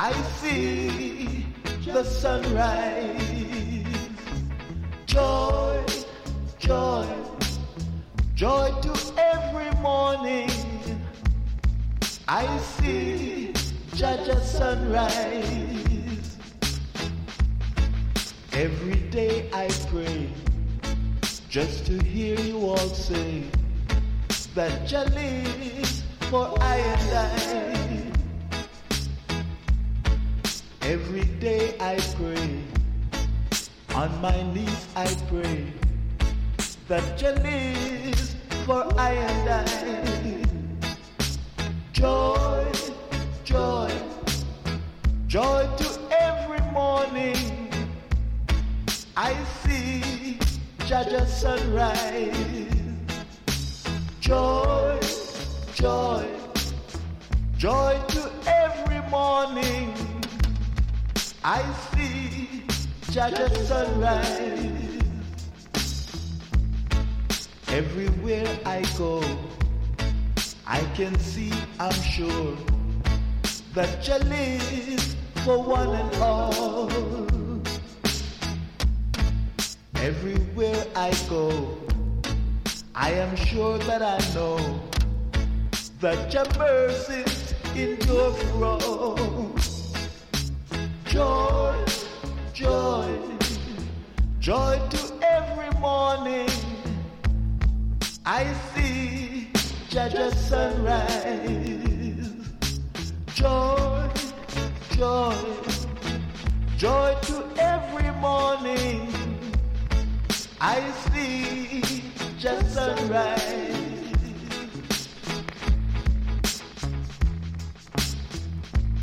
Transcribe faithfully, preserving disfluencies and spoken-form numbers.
I see the sunrise. Joy, joy, joy to every morning. I see Jaja sunrise. Every day I pray just to hear you all say that Jah lives for I and I. Every day I pray, on my knees I pray that Jah lives for I and I. Joy, joy, joy to every morning. I see Jaja sunrise. Joy, joy, joy to every morning. I see Jaja sunrise. Everywhere I go, I can see, I'm sure, that Jah lives for one and all. Everywhere I go, I am sure that I know that Jah mercies endure for all. Joy, joy, joy to every morning. I see Jaja sunrise. Joy, joy, joy to every morning. I see Jaja sunrise.